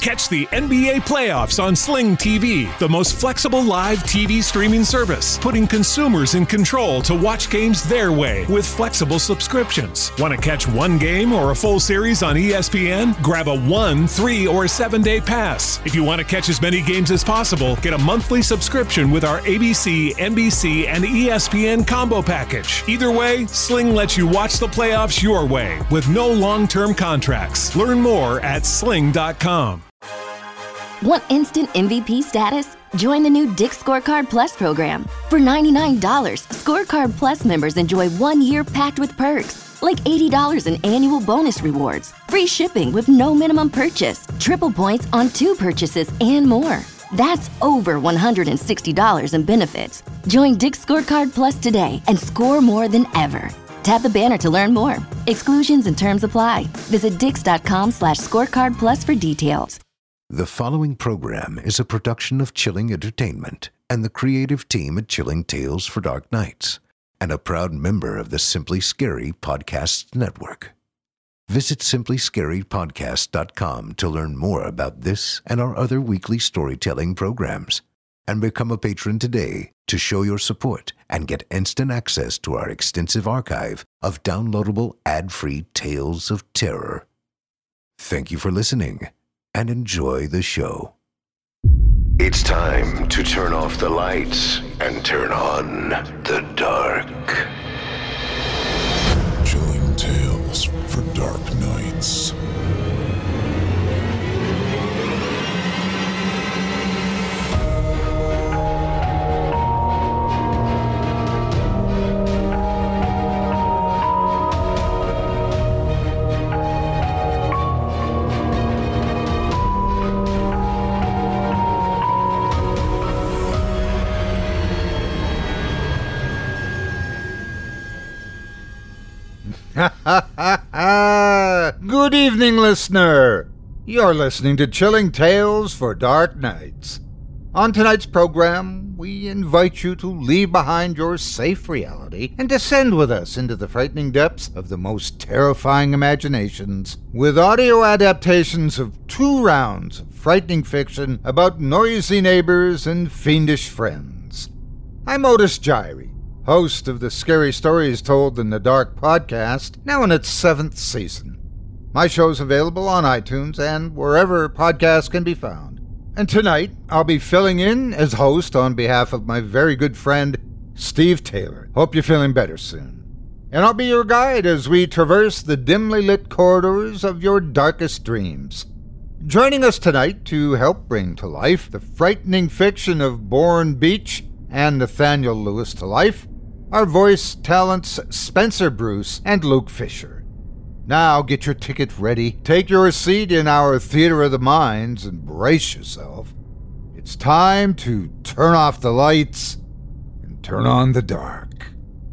Catch the NBA playoffs on Sling TV, the most flexible live TV streaming service, putting consumers in control to watch games their way with flexible subscriptions. Want to catch one game or a full series on ESPN? Grab a 1, 3, or 7-day pass. If you want to catch as many games as possible, get a monthly subscription with our ABC, NBC, and ESPN combo package. Either way, Sling lets you watch the playoffs your way with no long-term contracts. Learn more at sling.com. Want instant MVP status? Join the new Dick's Scorecard Plus program. For $99, Scorecard Plus members enjoy 1 year packed with perks, like $80 in annual bonus rewards, free shipping with no minimum purchase, triple points on 2 purchases, and more. That's over $160 in benefits. Join Dick's Scorecard Plus today and score more than ever. Tap the banner to learn more. Exclusions and terms apply. Visit dix.com/scorecardplus for details. The following program is a production of Chilling Entertainment and the creative team at Chilling Tales for Dark Nights, and a proud member of the Simply Scary Podcasts Network. Visit simplyscarypodcast.com to learn more about this and our other weekly storytelling programs, and become a patron today to show your support and get instant access to our extensive archive of downloadable ad-free tales of terror. Thank you for listening, and enjoy the show. It's time to turn off the lights and turn on the dark. Chilling Tales for Dark Nights. Good evening, listener. You're listening to Chilling Tales for Dark Nights. On tonight's program, we invite you to leave behind your safe reality and descend with us into the frightening depths of the most terrifying imaginations with audio adaptations of 2 rounds of frightening fiction about noisy neighbors and fiendish friends. I'm Otis Gyrie, host of the Scary Stories Told in the Dark podcast, now in its 7th season. My show's available on iTunes and wherever podcasts can be found. And tonight, I'll be filling in as host on behalf of my very good friend, Steve Taylor. Hope you're feeling better soon. And I'll be your guide as we traverse the dimly lit corridors of your darkest dreams. Joining us tonight to help bring to life the frightening fiction of Bourne Beach and Nathaniel Lewis to life, our voice talents Spencer Bruce and Luke Fisher. Now get your ticket ready, take your seat in our Theater of the Minds, and brace yourself. It's time to turn off the lights and turn on the dark.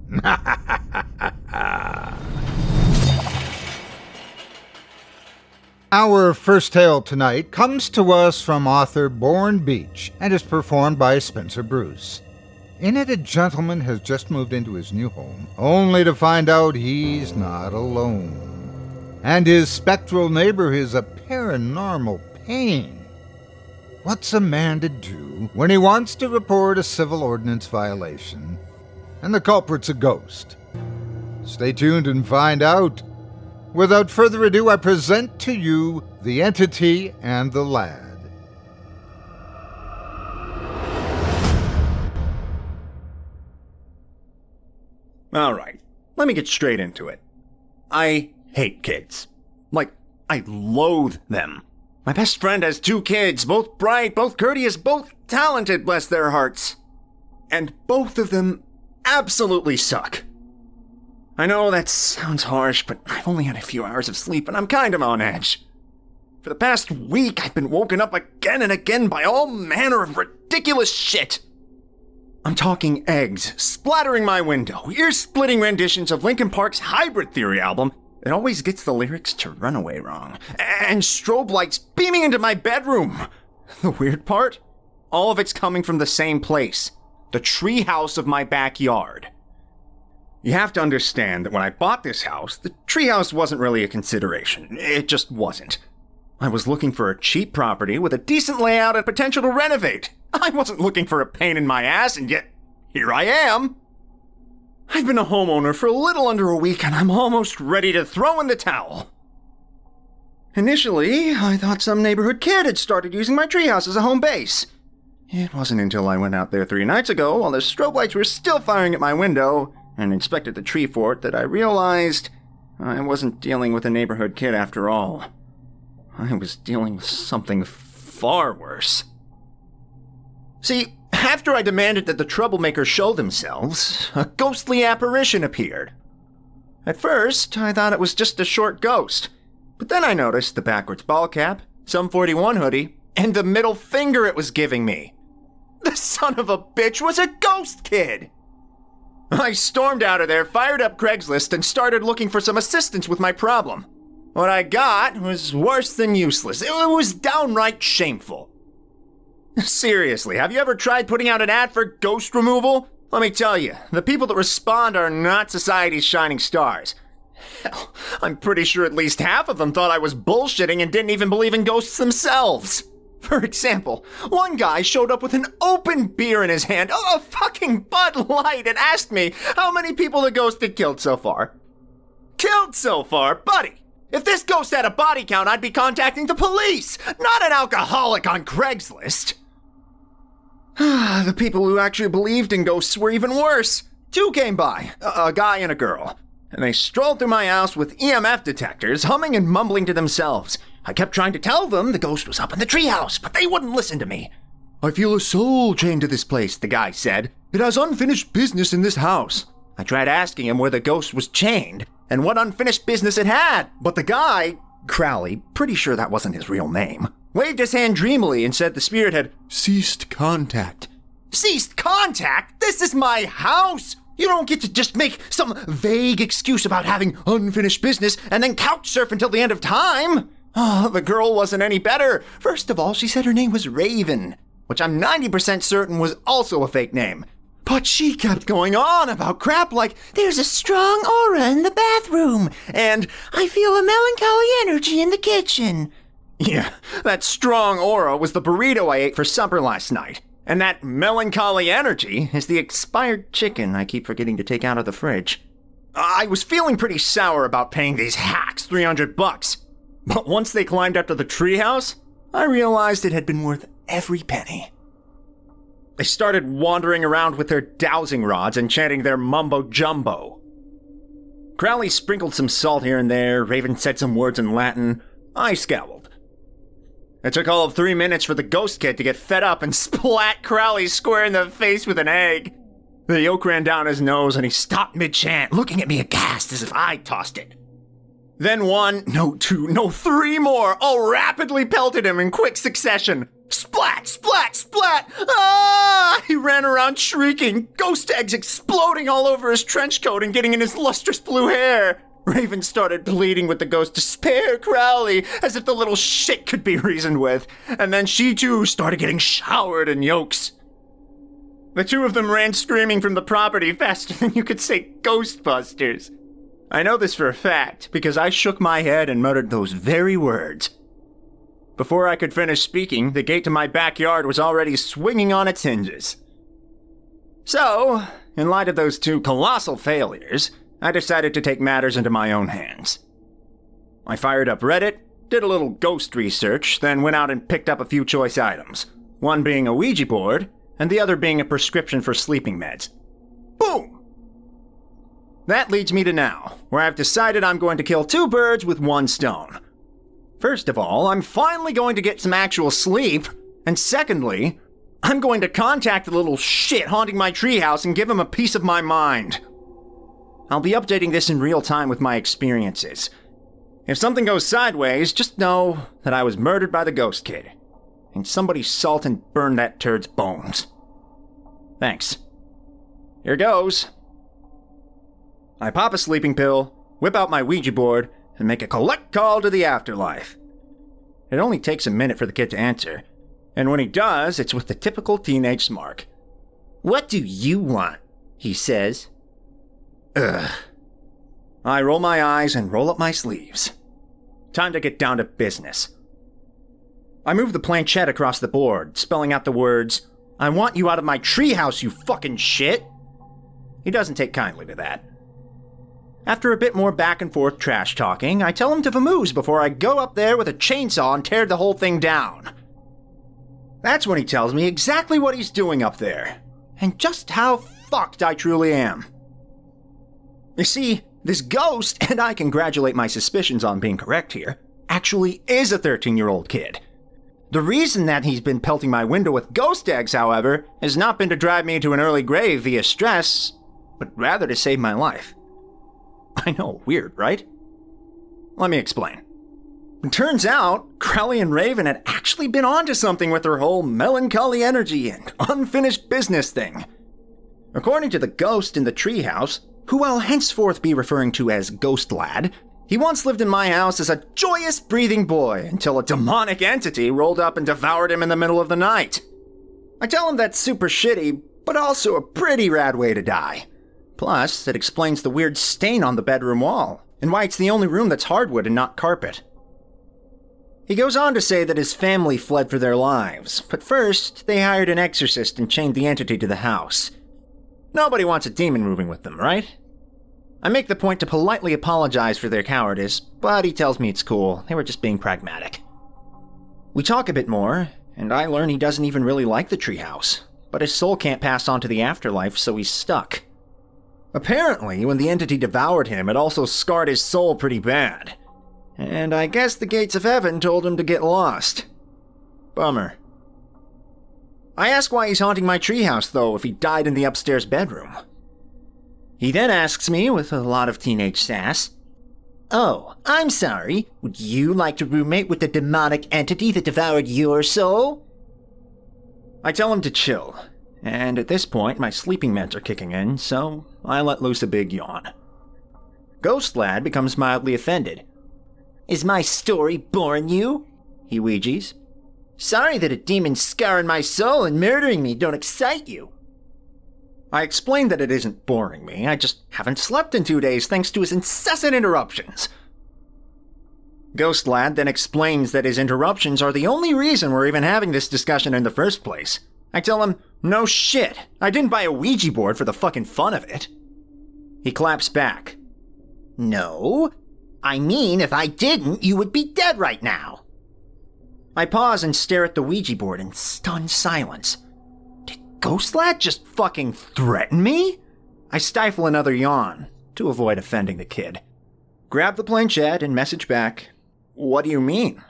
Our first tale tonight comes to us from author Bourne Beach and is performed by Spencer Bruce. In it, a gentleman has just moved into his new home, only to find out he's not alone. And his spectral neighbor is a paranormal pain. What's a man to do when he wants to report a civil ordinance violation and the culprit's a ghost? Stay tuned and find out. Without further ado, I present to you The Entity and the Lad. All right, let me get straight into it. I hate kids. Like, I loathe them. My best friend has 2 kids, both bright, both courteous, both talented, bless their hearts. And both of them absolutely suck. I know that sounds harsh, but I've only had a few hours of sleep and I'm kind of on edge. For the past week, I've been woken up again and again by all manner of ridiculous shit. I'm talking eggs splattering my window, ear-splitting renditions of Linkin Park's Hybrid Theory album that always gets the lyrics to Runaway wrong, and strobe lights beaming into my bedroom. The weird part? All of it's coming from the same place, the tree house of my backyard. You have to understand that when I bought this house, the treehouse wasn't really a consideration. It just wasn't. I was looking for a cheap property with a decent layout and potential to renovate. I wasn't looking for a pain in my ass, and yet here I am. I've been a homeowner for a little under a week, and I'm almost ready to throw in the towel. Initially, I thought some neighborhood kid had started using my treehouse as a home base. It wasn't until I went out there 3 nights ago while the strobe lights were still firing at my window and inspected the tree fort that I realized I wasn't dealing with a neighborhood kid after all. I was dealing with something far worse. See, after I demanded that the troublemakers show themselves, a ghostly apparition appeared. At first, I thought it was just a short ghost, but then I noticed the backwards ball cap, some 41 hoodie, and the middle finger it was giving me. The son of a bitch was a ghost kid! I stormed out of there, fired up Craigslist, and started looking for some assistance with my problem. What I got was worse than useless. It was downright shameful. Seriously, have you ever tried putting out an ad for ghost removal? Let me tell you, the people that respond are not society's shining stars. Hell, I'm pretty sure at least half of them thought I was bullshitting and didn't even believe in ghosts themselves. For example, one guy showed up with an open beer in his hand, a fucking Bud Light, and asked me how many people the ghost had killed so far. Killed so far? Buddy, if this ghost had a body count, I'd be contacting the police, not an alcoholic on Craigslist. The people who actually believed in ghosts were even worse. 2 came by, a guy and a girl, and they strolled through my house with EMF detectors, humming and mumbling to themselves. I kept trying to tell them the ghost was up in the treehouse, but they wouldn't listen to me. I feel a soul chained to this place, the guy said. It has unfinished business in this house. I tried asking him where the ghost was chained and what unfinished business it had, but the guy, Crowley, pretty sure that wasn't his real name, waved his hand dreamily and said the spirit had ceased contact. Ceased contact? This is my house! You don't get to just make some vague excuse about having unfinished business and then couch surf until the end of time. Oh, the girl wasn't any better. First of all, she said her name was Raven, which I'm 90% certain was also a fake name. But she kept going on about crap like, there's a strong aura in the bathroom, and I feel a melancholy energy in the kitchen. Yeah, that strong aura was the burrito I ate for supper last night. And that melancholy energy is the expired chicken I keep forgetting to take out of the fridge. I was feeling pretty sour about paying these hacks $300. But once they climbed up to the treehouse, I realized it had been worth every penny. They started wandering around with their dowsing rods and chanting their mumbo-jumbo. Crowley sprinkled some salt here and there, Raven said some words in Latin. I scowled. It took all of 3 minutes for the ghost kid to get fed up and splat Crowley square in the face with an egg. The yolk ran down his nose and he stopped mid-chant, looking at me aghast as if I'd tossed it. Then 1, no 2, no 3 more, all rapidly pelted him in quick succession. Splat, splat, splat! Ah! He ran around shrieking, ghost eggs exploding all over his trench coat and getting in his lustrous blue hair. Raven started pleading with the ghost to spare Crowley, as if the little shit could be reasoned with, and then she too started getting showered in yolks. The 2 of them ran screaming from the property faster than you could say Ghostbusters. I know this for a fact, because I shook my head and muttered those very words. Before I could finish speaking, the gate to my backyard was already swinging on its hinges. So, in light of those 2 colossal failures, I decided to take matters into my own hands. I fired up Reddit, did a little ghost research, then went out and picked up a few choice items, one being a Ouija board, and the other being a prescription for sleeping meds. Boom! That leads me to now, where I've decided I'm going to kill 2 birds with 1 stone. First of all, I'm finally going to get some actual sleep, and secondly, I'm going to contact the little shit haunting my treehouse and give him a piece of my mind. I'll be updating this in real time with my experiences. If something goes sideways, just know that I was murdered by the ghost kid, and somebody salt and burn that turd's bones. Thanks. Here goes. I pop a sleeping pill, whip out my Ouija board, and make a collect call to the afterlife. It only takes a minute for the kid to answer, and when he does, it's with the typical teenage smirk. "What do you want?" he says. Ugh. I roll my eyes and roll up my sleeves. Time to get down to business. I move the planchette across the board, spelling out the words, "I want you out of my treehouse, you fucking shit!" He doesn't take kindly to that. After a bit more back and forth trash talking, I tell him to vamoose before I go up there with a chainsaw and tear the whole thing down. That's when he tells me exactly what he's doing up there, and just how fucked I truly am. You see, this ghost, and I congratulate my suspicions on being correct here, actually is a 13-year-old kid. The reason that he's been pelting my window with ghost eggs, however, has not been to drive me to an early grave via stress, but rather to save my life. I know, weird, right? Let me explain. It turns out, Crowley and Raven had actually been onto something with their whole melancholy energy and unfinished business thing. According to the ghost in the treehouse, who I'll henceforth be referring to as Ghost Lad, he once lived in my house as a joyous, breathing boy until a demonic entity rolled up and devoured him in the middle of the night. I tell him that's super shitty, but also a pretty rad way to die. Plus, it explains the weird stain on the bedroom wall, and why it's the only room that's hardwood and not carpet. He goes on to say that his family fled for their lives, but first, they hired an exorcist and chained the entity to the house. Nobody wants a demon moving with them, right? I make the point to politely apologize for their cowardice, but he tells me it's cool, they were just being pragmatic. We talk a bit more, and I learn he doesn't even really like the treehouse, but his soul can't pass on to the afterlife, so he's stuck. Apparently, when the entity devoured him, it also scarred his soul pretty bad. And I guess the gates of heaven told him to get lost. Bummer. I ask why he's haunting my treehouse, though, if he died in the upstairs bedroom. He then asks me, with a lot of teenage sass, "Oh, I'm sorry. Would you like to roommate with the demonic entity that devoured your soul?" I tell him to chill, and at this point my sleeping meds are kicking in, so I let loose a big yawn. Ghost Lad becomes mildly offended. "Is my story boring you?" he wheegees. "Sorry that a demon's scarring my soul and murdering me don't excite you." I explain that it isn't boring me, I just haven't slept in 2 days thanks to his incessant interruptions. Ghost Lad then explains that his interruptions are the only reason we're even having this discussion in the first place. I tell him, no shit, I didn't buy a Ouija board for the fucking fun of it. He claps back. "No, I mean if I didn't, you would be dead right now." I pause and stare at the Ouija board in stunned silence. Did Ghost Lad just fucking threaten me? I stifle another yawn to avoid offending the kid. Grab the planchette and message back, "What do you mean?"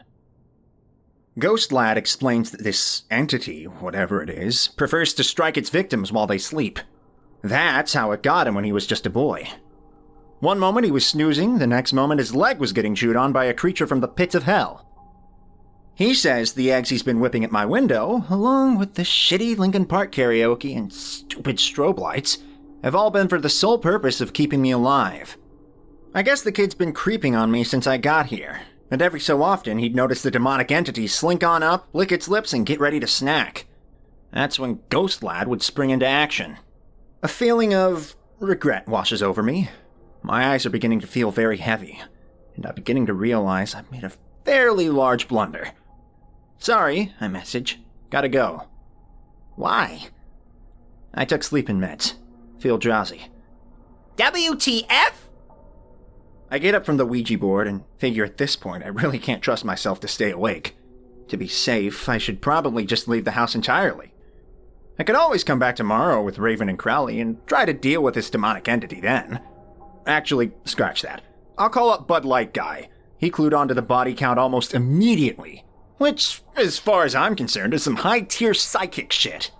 Ghost Lad explains that this entity, whatever it is, prefers to strike its victims while they sleep. That's how it got him when he was just a boy. One moment he was snoozing, the next moment his leg was getting chewed on by a creature from the pits of hell. He says the eggs he's been whipping at my window, along with the shitty Linkin Park karaoke and stupid strobe lights, have all been for the sole purpose of keeping me alive. I guess the kid's been creeping on me since I got here, and every so often he'd notice the demonic entity slink on up, lick its lips, and get ready to snack. That's when Ghost Lad would spring into action. A feeling of regret washes over me. My eyes are beginning to feel very heavy, and I'm beginning to realize I've made a fairly large blunder. "Sorry," I message. "Gotta go." "Why?" "I took sleeping meds. Feel drowsy." "WTF?" I get up from the Ouija board and figure at this point I really can't trust myself to stay awake. To be safe, I should probably just leave the house entirely. I could always come back tomorrow with Raven and Crowley and try to deal with this demonic entity then. Actually, scratch that. I'll call up Bud Light Guy. He clued onto the body count almost immediately, which, as far as I'm concerned, is some high-tier psychic shit.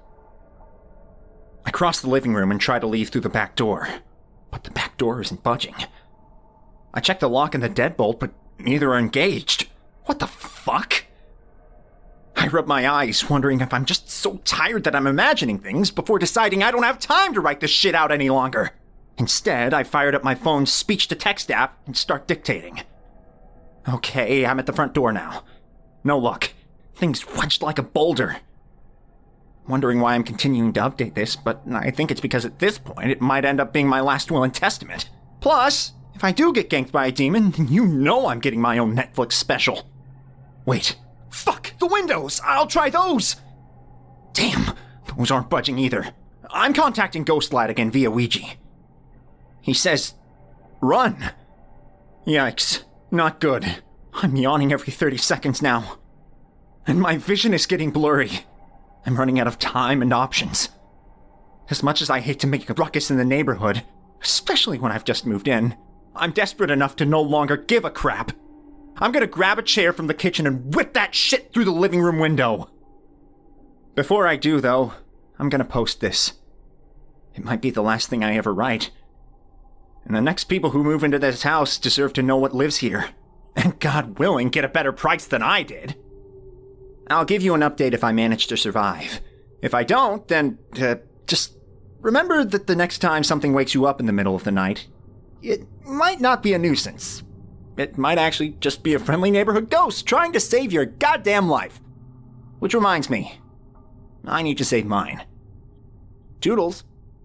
I cross the living room and try to leave through the back door, but the back door isn't budging. I check the lock and the deadbolt, but neither are engaged. What the fuck? I rub my eyes, wondering if I'm just so tired that I'm imagining things before deciding I don't have time to write this shit out any longer. Instead, I fired up my phone's speech-to-text app and start dictating. Okay, I'm at the front door now. No luck. Things wedged like a boulder. Wondering why I'm continuing to update this, but I think it's because at this point it might end up being my last will and testament. Plus, if I do get ganked by a demon, then you know I'm getting my own Netflix special. Wait. Fuck! The windows! I'll try those! Damn, those aren't budging either. I'm contacting Ghost Lad again via Ouija. He says, run. Yikes, not good. I'm yawning every 30 seconds now. And my vision is getting blurry. I'm running out of time and options. As much as I hate to make a ruckus in the neighborhood, especially when I've just moved in, I'm desperate enough to no longer give a crap. I'm gonna grab a chair from the kitchen and whip that shit through the living room window. Before I do, though, I'm gonna post this. It might be the last thing I ever write. And the next people who move into this house deserve to know what lives here. And God willing, get a better price than I did. I'll give you an update if I manage to survive. If I don't, then, just remember that the next time something wakes you up in the middle of the night, it might not be a nuisance. It might actually just be a friendly neighborhood ghost trying to save your goddamn life. Which reminds me, I need to save mine. Toodles.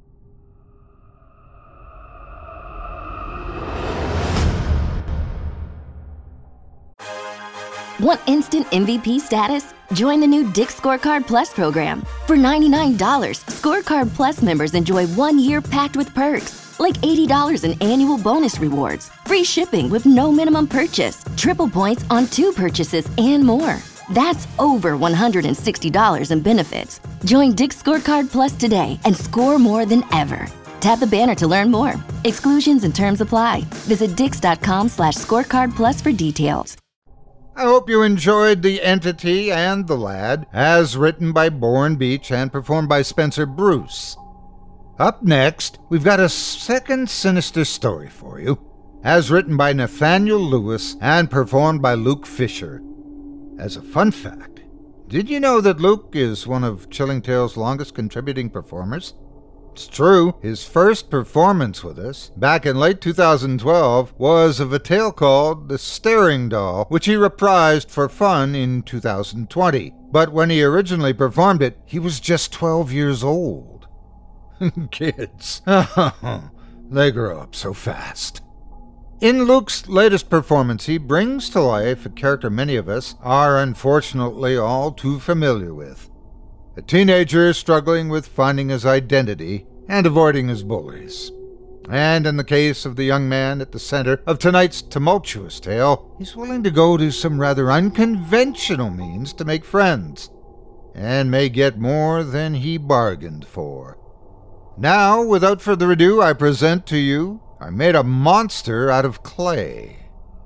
Want instant MVP status? Join the new Dick's Scorecard Plus program. For $99, Scorecard Plus members enjoy 1 year packed with perks, like $80 in annual bonus rewards, free shipping with no minimum purchase, triple points on 2 purchases, and more. That's over $160 in benefits. Join Dick's Scorecard Plus today and score more than ever. Tap the banner to learn more. Exclusions and terms apply. Visit dix.com/scorecardplus for details. I hope you enjoyed The Entity and The Lad, as written by Bourne Beach and performed by Spencer Bruce. Up next, we've got a second sinister story for you, as written by Nathaniel Lewis and performed by Luke Fisher. As a fun fact, did you know that Luke is one of Chilling Tales' longest contributing performers? It's true, his first performance with us, back in late 2012, was of a tale called The Staring Doll, which he reprised for fun in 2020. But when he originally performed it, he was just 12 years old. Kids, they grow up so fast. In Luke's latest performance, he brings to life a character many of us are unfortunately all too familiar with. A teenager struggling with finding his identity and avoiding his bullies. And in the case of the young man at the center of tonight's tumultuous tale, he's willing to go to some rather unconventional means to make friends, and may get more than he bargained for. Now, without further ado, I present to you, I made a monster out of clay.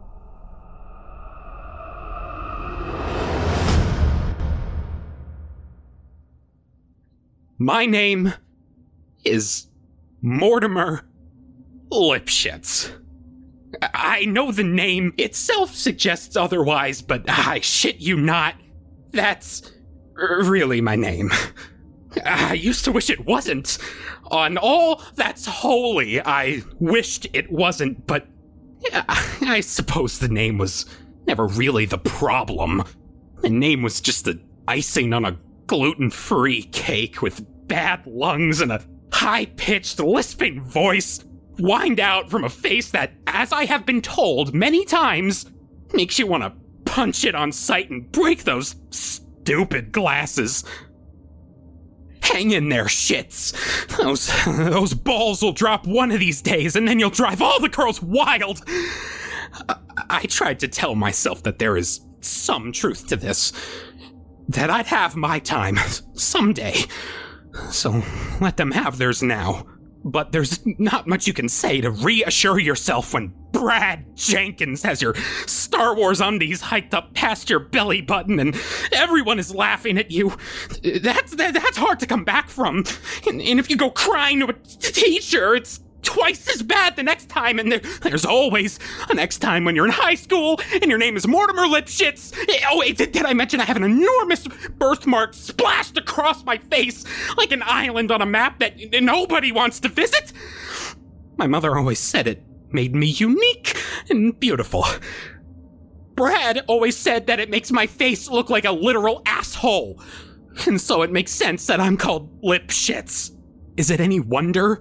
My name is Mortimer Lipschitz. I know the name itself suggests otherwise, but I shit you not, that's really my name. I used to wish it wasn't. On all that's holy, I wished it wasn't, but I suppose the name was never really the problem. The name was just the icing on a gluten-free cake with bad lungs and a high-pitched, lisping voice whined out from a face that, as I have been told many times, makes you want to punch it on sight and break those stupid glasses. Hang in there, shits. Those balls will drop one of these days, and then you'll drive all the girls wild. I tried to tell myself that there is some truth to this, that I'd have my time someday. So let them have theirs now. But there's not much you can say to reassure yourself when Brad Jenkins has your Star Wars undies hiked up past your belly button and everyone is laughing at you. That's hard to come back from. And if you go crying to a teacher, it's twice as bad the next time, and there's always a next time when you're in high school and your name is Mortimer Lipschitz. Oh wait, did I mention I have an enormous birthmark splashed across my face like an island on a map that nobody wants to visit? My mother always said it made me unique and beautiful. Brad always said that it makes my face look like a literal asshole, and so it makes sense that I'm called Lipschitz. Is it any wonder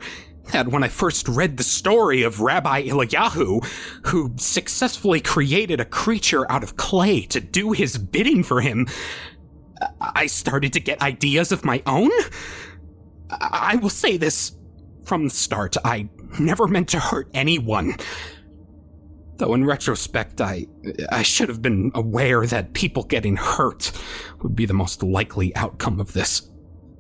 that when I first read the story of Rabbi Eliyahu, who successfully created a creature out of clay to do his bidding for him, I started to get ideas of my own. I will say this from the start, I never meant to hurt anyone. Though in retrospect, I should have been aware that people getting hurt would be the most likely outcome of this.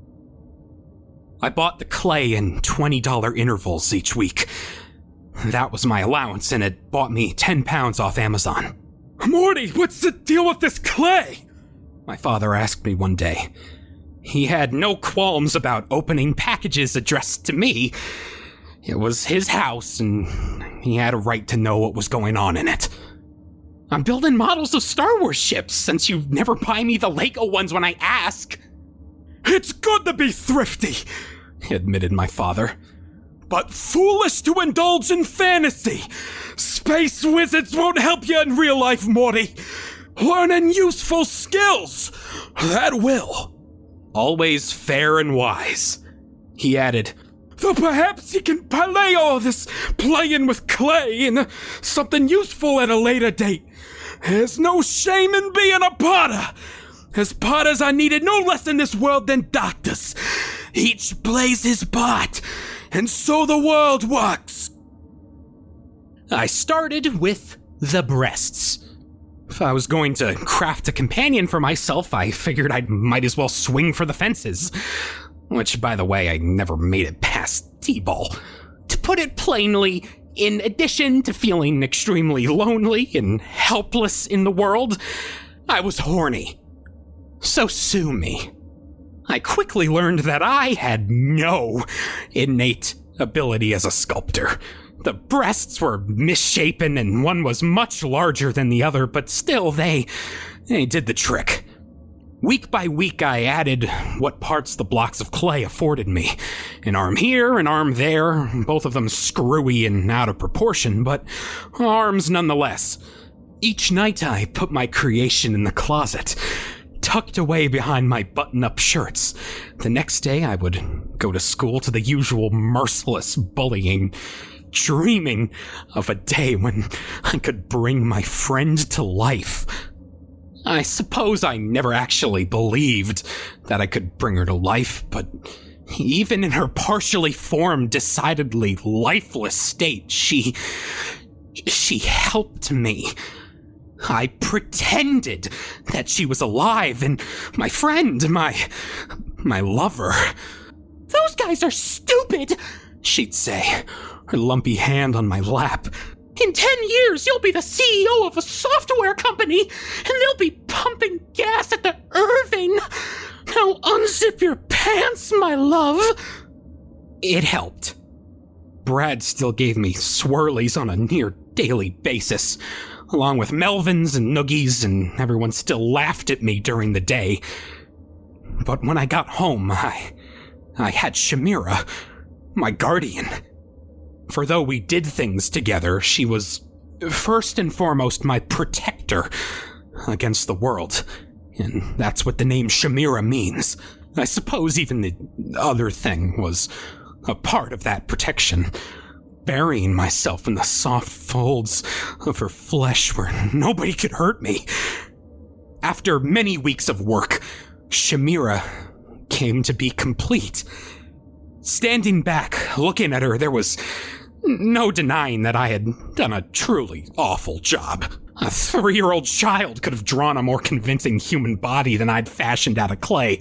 I bought the clay in $20 intervals each week. That was my allowance, and it bought me 10 pounds off Amazon. "Morty, what's the deal with this clay?" my father asked me one day. He had no qualms about opening packages addressed to me. It was his house, and he had a right to know what was going on in it. "I'm building models of Star Wars ships, since you never buy me the Lego ones when I ask." "It's good to be thrifty," admitted my father, "but foolish to indulge in fantasy. Space wizards won't help you in real life, Morty. Learning useful skills, that will." "Always fair and wise," he added. "Though perhaps you can parlay all this playing with clay into something useful at a later date. There's no shame in being a potter. As potters are needed no less in this world than doctors. Each plays his part, and so the world works." I started with the breasts. If I was going to craft a companion for myself, I figured I might as well swing for the fences. Which, by the way, I never made it past T-ball. To put it plainly, in addition to feeling extremely lonely and helpless in the world, I was horny. So sue me. I quickly learned that I had no innate ability as a sculptor. The breasts were misshapen and one was much larger than the other, but still, they did the trick. Week by week, I added what parts the blocks of clay afforded me. An arm here, an arm there, both of them screwy and out of proportion, but arms nonetheless. Each night, I put my creation in the closet, tucked away behind my button-up shirts. The next day, I would go to school to the usual merciless bullying, dreaming of a day when I could bring my friend to life. I suppose I never actually believed that I could bring her to life, but even in her partially formed, decidedly lifeless state, she helped me. I pretended that she was alive and my friend, my lover. "Those guys are stupid," she'd say, her lumpy hand on my lap. "In 10 years, you'll be the CEO of a software company, and they'll be pumping gas at the Irving. Now unzip your pants, my love." It helped. Brad still gave me swirlies on a near daily basis, along with Melvins and Noogies, and everyone still laughed at me during the day. But when I got home, I had Shamira, my guardian. For though we did things together, she was first and foremost my protector against the world. And that's what the name Shamira means. I suppose even the other thing was a part of that protection. Burying myself in the soft folds of her flesh where nobody could hurt me. After many weeks of work, Shamira came to be complete. Standing back, looking at her, there was no denying that I had done a truly awful job. A 3-year-old child could have drawn a more convincing human body than I'd fashioned out of clay.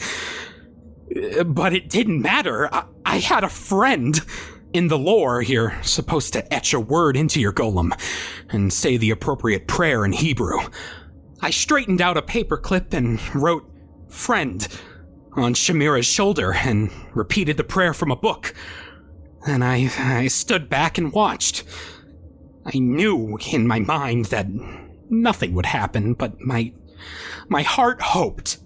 But it didn't matter. I had a friend. In the lore, you're supposed to etch a word into your golem and say the appropriate prayer in Hebrew. I straightened out a paperclip and wrote "friend" on Shamira's shoulder and repeated the prayer from a book. Then I stood back and watched. I knew in my mind that nothing would happen, but my heart hoped.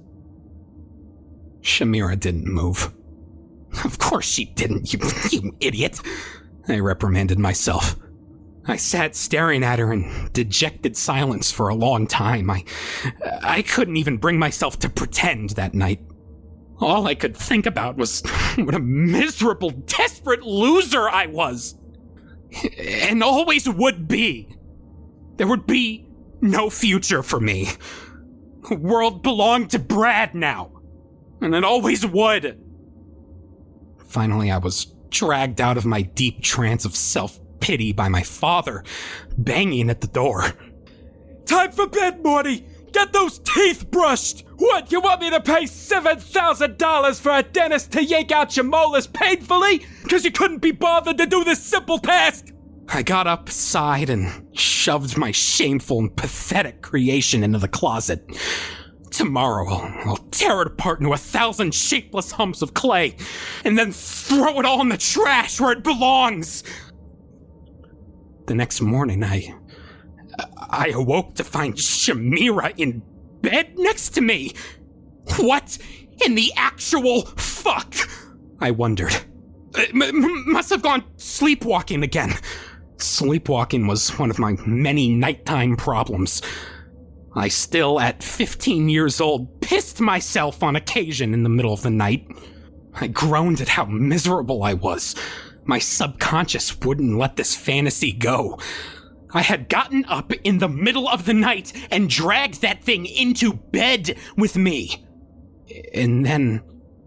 Shamira didn't move. Of course she didn't, you idiot, I reprimanded myself. I sat staring at her in dejected silence for a long time. I couldn't even bring myself to pretend that night. All I could think about was what a miserable, desperate loser I was. And always would be. There would be no future for me. The world belonged to Brad now. And it always would. Finally, I was dragged out of my deep trance of self-pity by my father, banging at the door. Time for bed, Morty! Get those teeth brushed! What, you want me to pay $7,000 for a dentist to yank out your molars painfully? Because you couldn't be bothered to do this simple task? I got up, sighed, and shoved my shameful and pathetic creation into the closet. Tomorrow, I'll tear it apart into 1,000 shapeless humps of clay, and then throw it all in the trash where it belongs. The next morning, I awoke to find Shamira in bed next to me. What in the actual fuck? I wondered. Must have gone sleepwalking again. Sleepwalking was one of my many nighttime problems. I still, at 15 years old, pissed myself on occasion in the middle of the night. I groaned at how miserable I was. My subconscious wouldn't let this fantasy go. I had gotten up in the middle of the night and dragged that thing into bed with me. And then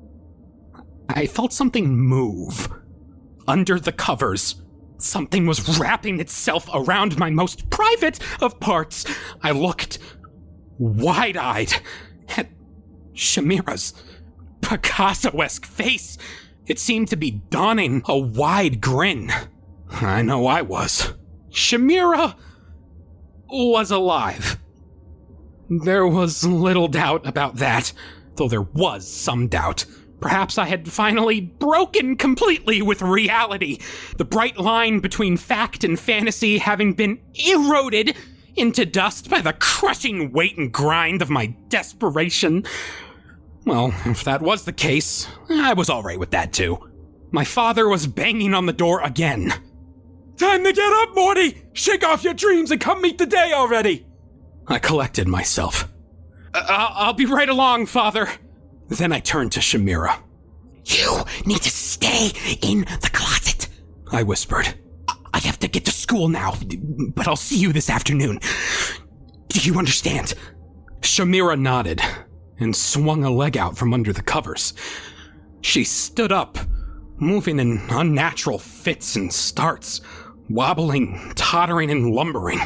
I felt something move. Under the covers, something was wrapping itself around my most private of parts. I looked wide-eyed at Shamira's Picasso-esque face. It seemed to be donning a wide grin. I know I was. Shamira was alive. There was little doubt about that, though there was some doubt. Perhaps I had finally broken completely with reality, the bright line between fact and fantasy having been eroded into dust by the crushing weight and grind of my desperation. Well, if that was the case, I was all right with that too. My father was banging on the door again. Time to get up, Morty! Shake off your dreams and come meet the day already! I collected myself. I'll be right along, Father. Then I turned to Shamira. You need to stay in the closet, I whispered. I have to get to school now, but I'll see you this afternoon. Do you understand? Shamira nodded and swung a leg out from under the covers. She stood up, moving in unnatural fits and starts, wobbling, tottering, and lumbering.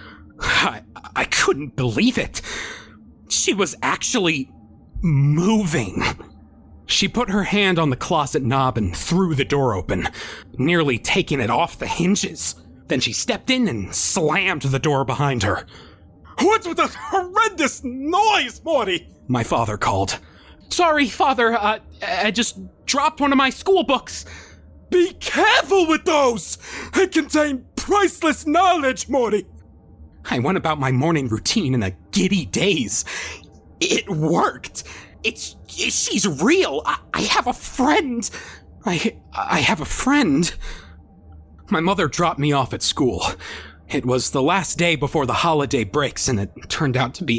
I couldn't believe it. She was actually moving. She put her hand on the closet knob and threw the door open, nearly taking it off the hinges. Then she stepped in and slammed the door behind her. What's with that horrendous noise, Morty? My father called. Sorry, Father, I just dropped one of my school books. Be careful with those! They contain priceless knowledge, Morty! I went about my morning routine in a giddy daze. It worked! She's real! I have a friend! I have a friend. My mother dropped me off at school. It was the last day before the holiday breaks, and it turned out to be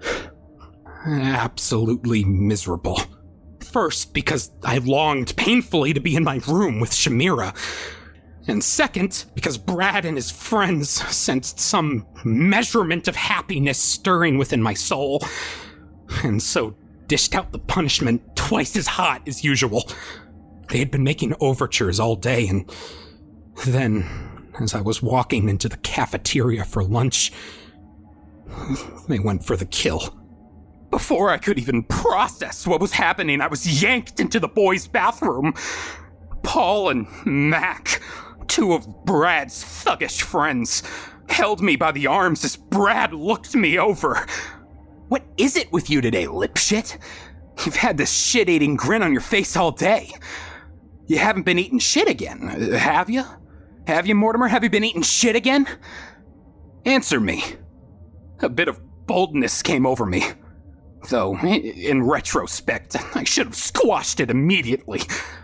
absolutely miserable. First, because I longed painfully to be in my room with Shamira. And second, because Brad and his friends sensed some measurement of happiness stirring within my soul, and so dished out the punishment twice as hot as usual. They had been making overtures all day, and then, as I was walking into the cafeteria for lunch, they went for the kill. Before I could even process what was happening, I was yanked into the boys' bathroom. Paul and Mac, two of Brad's thuggish friends, held me by the arms as Brad looked me over. What is it with you today, lipshit? You've had this shit-eating grin on your face all day. You haven't been eating shit again, have you? Have you, Mortimer? Have you been eating shit again? Answer me. A bit of boldness came over me. Though, in retrospect, I should have squashed it immediately.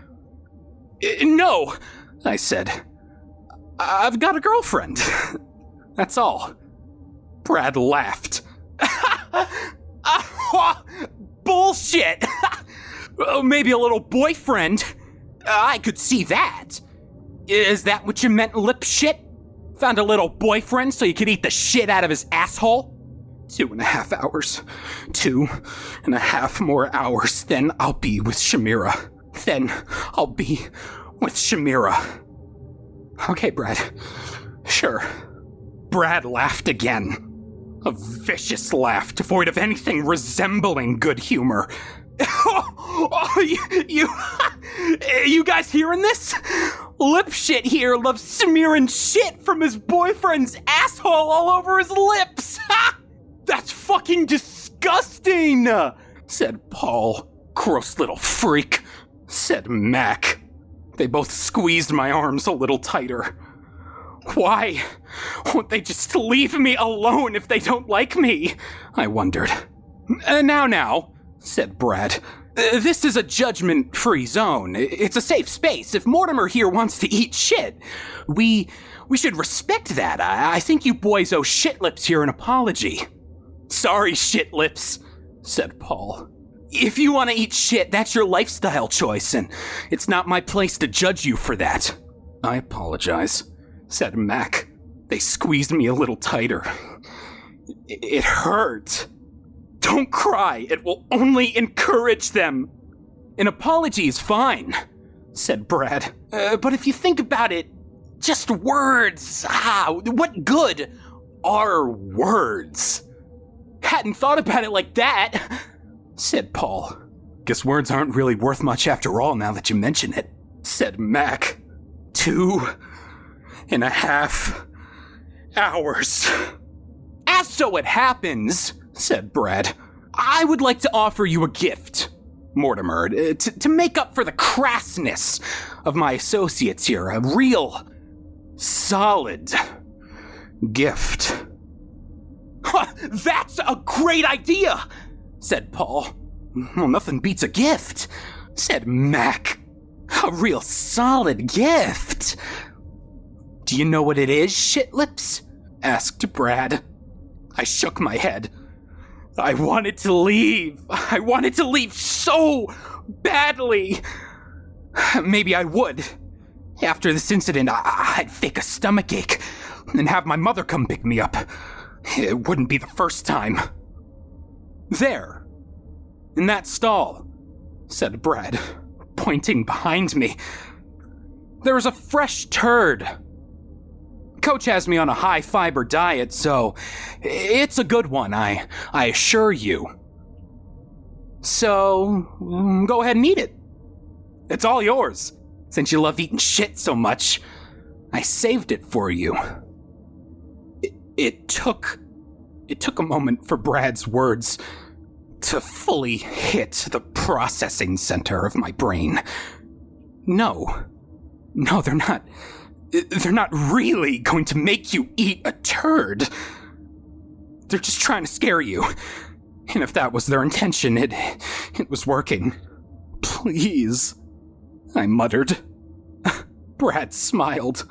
No, I said. I've got a girlfriend. That's all. Brad laughed. Bullshit! Maybe a little boyfriend. I could see that. Is that what you meant, lip shit? Found a little boyfriend so you could eat the shit out of his asshole? 2.5 hours. 2.5 more hours. Then I'll be with Shamira. Then I'll be with Shamira. Okay, Brad. Sure. Brad laughed again. A vicious laugh, devoid of anything resembling good humor. You guys hearing this? Lip shit here loves smearing shit from his boyfriend's asshole all over his lips. That's fucking disgusting, said Paul. Gross little freak, said Mac. They both squeezed my arms a little tighter. Why won't they just leave me alone if they don't like me? I wondered. Now, said Brad. This is a judgment-free zone. It's a safe space. If Mortimer here wants to eat shit, we should respect that. I think you boys owe Shitlips here an apology. Sorry, Shitlips, said Paul. If you want to eat shit, that's your lifestyle choice, and it's not my place to judge you for that. I apologize, said Mac. They squeezed me a little tighter. It hurt. Don't cry. It will only encourage them. An apology is fine, said Brad. But if you think about it, just words. What good are words? Hadn't thought about it like that, said Paul. Guess words aren't really worth much after all now that you mention it, said Mac. 2.5 hours. As so it happens, said Brad, I would like to offer you a gift, Mortimer, to make up for the crassness of my associates here. A real, solid gift. That's a great idea, said Paul. Well, nothing beats a gift, said Mac. A real solid gift. Do you know what it is, Shitlips? Asked Brad. I shook my head. I wanted to leave. I wanted to leave so badly. Maybe I would. After this incident, I'd fake a stomachache and have my mother come pick me up. It wouldn't be the first time. There, in that stall, said Brad, pointing behind me. There was a fresh turd. Coach has me on a high-fiber diet, so it's a good one, I assure you. So, go ahead and eat it. It's all yours, since you love eating shit so much. I saved it for you. It took a moment for Brad's words to fully hit the processing center of my brain. No, they're not. They're not really going to make you eat a turd. They're just trying to scare you. And if that was their intention, it was working. Please, I muttered. Brad smiled.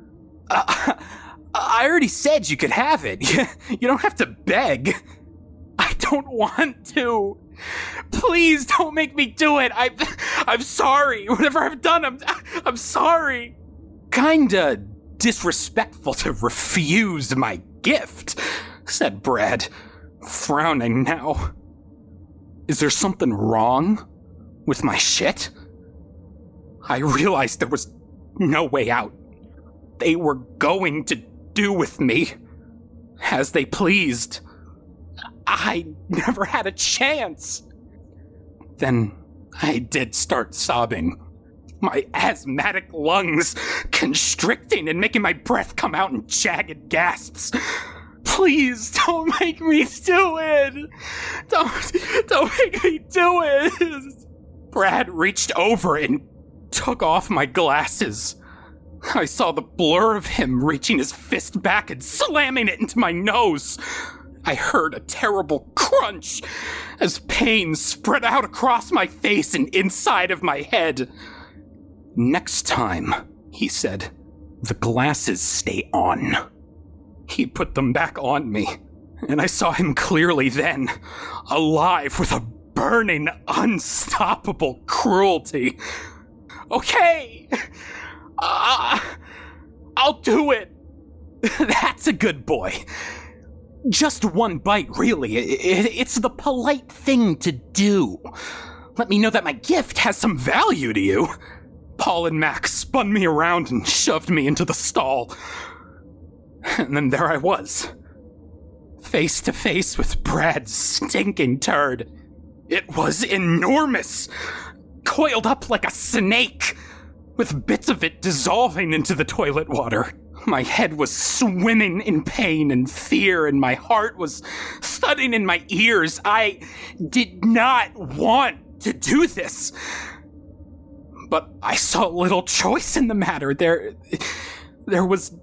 I already said you could have it. You don't have to beg. I don't want to. Please don't make me do it. I'm sorry. Whatever I've done, I'm sorry. Kinda disrespectful to refuse my gift, said Brad, frowning now. Is there something wrong with my shit? I realized there was no way out. They were going to do with me as they pleased. I never had a chance. Then I did start sobbing. My asthmatic lungs constricting and making my breath come out in jagged gasps. Please don't make me do it. Don't make me do it. Brad reached over and took off my glasses. I saw the blur of him reaching his fist back and slamming it into my nose. I heard a terrible crunch as pain spread out across my face and inside of my head. Next time, he said, the glasses stay on. He put them back on me, and I saw him clearly then, alive with a burning, unstoppable cruelty. Okay, I'll do it. That's a good boy. Just one bite, really. It's the polite thing to do. Let me know that my gift has some value to you. Paul and Max spun me around and shoved me into the stall. And then there I was, face to face with Brad's stinking turd. It was enormous, coiled up like a snake, with bits of it dissolving into the toilet water. My head was swimming in pain and fear, and my heart was thudding in my ears. I did not want to do this, but I saw little choice in the matter. There was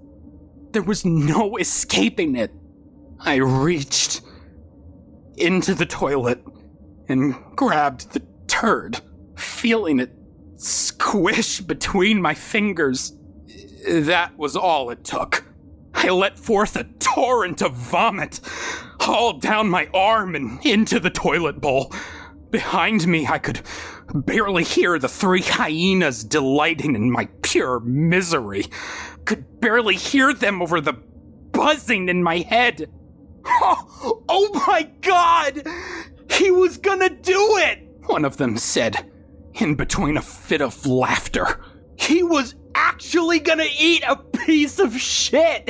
no escaping it. I reached into the toilet and grabbed the turd, feeling it squish between my fingers. That was all it took. I let forth a torrent of vomit, all down my arm and into the toilet bowl. Behind me, I could barely hear the 3 hyenas delighting in my pure misery. Could barely hear them over the buzzing in my head. Oh my God! He was gonna do it! One of them said, in between a fit of laughter. He was actually gonna eat a piece of shit!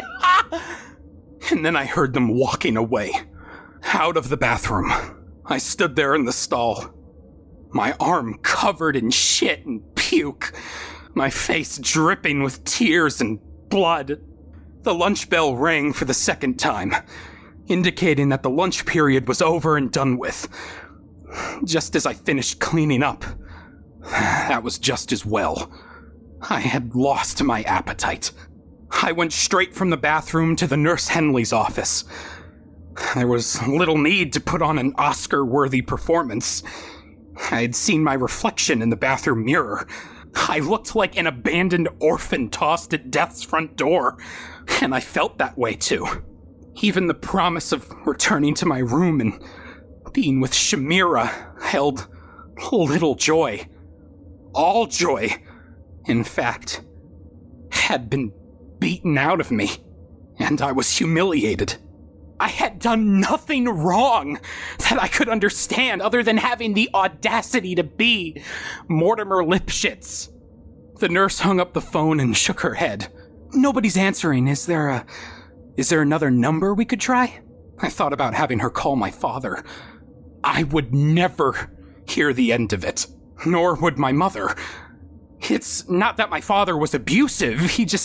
And then I heard them walking away, out of the bathroom. I stood there in the stall, my arm covered in shit and puke, my face dripping with tears and blood. The lunch bell rang for the second time, indicating that the lunch period was over and done with. Just as I finished cleaning up, that was just as well. I had lost my appetite. I went straight from the bathroom to the Nurse Henley's office. There was little need to put on an Oscar-worthy performance. I had seen my reflection in the bathroom mirror. I looked like an abandoned orphan tossed at death's front door, and I felt that way too. Even the promise of returning to my room and being with Shamira held little joy. All joy, in fact, had been beaten out of me, and I was humiliated. I had done nothing wrong that I could understand other than having the audacity to be Mortimer Lipschitz. The nurse hung up the phone and shook her head. Nobody's answering. Is there another number we could try? I thought about having her call my father. I would never hear the end of it, nor would my mother. It's not that my father was abusive,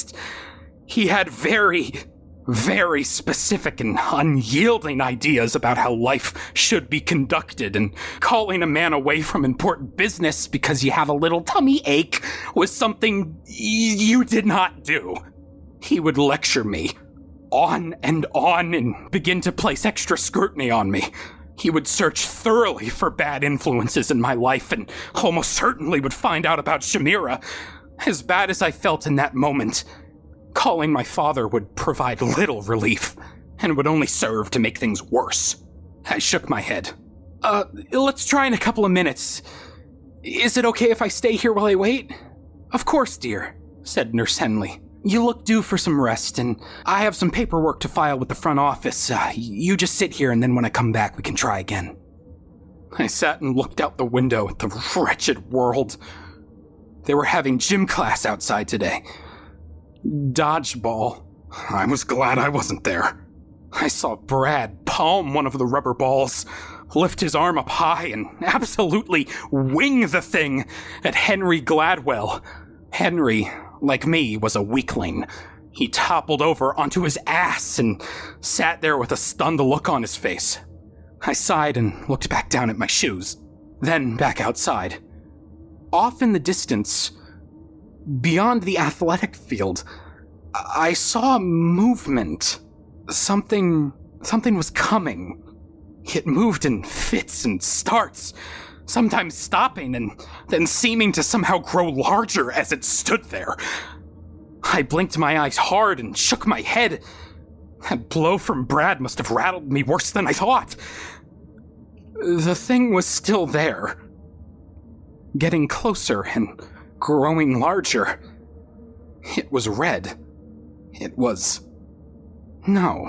he had very, very specific and unyielding ideas about how life should be conducted, and calling a man away from important business because you have a little tummy ache was something you did not do. He would lecture me on and begin to place extra scrutiny on me. He would search thoroughly for bad influences in my life and almost certainly would find out about Shamira. As bad as I felt in that moment, calling my father would provide little relief and would only serve to make things worse. I shook my head. Let's try in a couple of minutes. Is it okay if I stay here while I wait? Of course, dear, said Nurse Henley. You look due for some rest, and I have some paperwork to file with the front office. You just sit here, and then when I come back, we can try again. I sat and looked out the window at the wretched world. They were having gym class outside today. Dodgeball. I was glad I wasn't there. I saw Brad palm one of the rubber balls, lift his arm up high, and absolutely wing the thing at Henry Gladwell. Henry, like me, was a weakling. He toppled over onto his ass and sat there with a stunned look on his face. I sighed and looked back down at my shoes, then back outside. Off in the distance, beyond the athletic field, I saw movement. Something was coming. It moved in fits and starts, sometimes stopping and then seeming to somehow grow larger as it stood there. I blinked my eyes hard and shook my head. That blow from Brad must have rattled me worse than I thought. the thing was still there. Getting closer and growing larger. It was red. It was... No,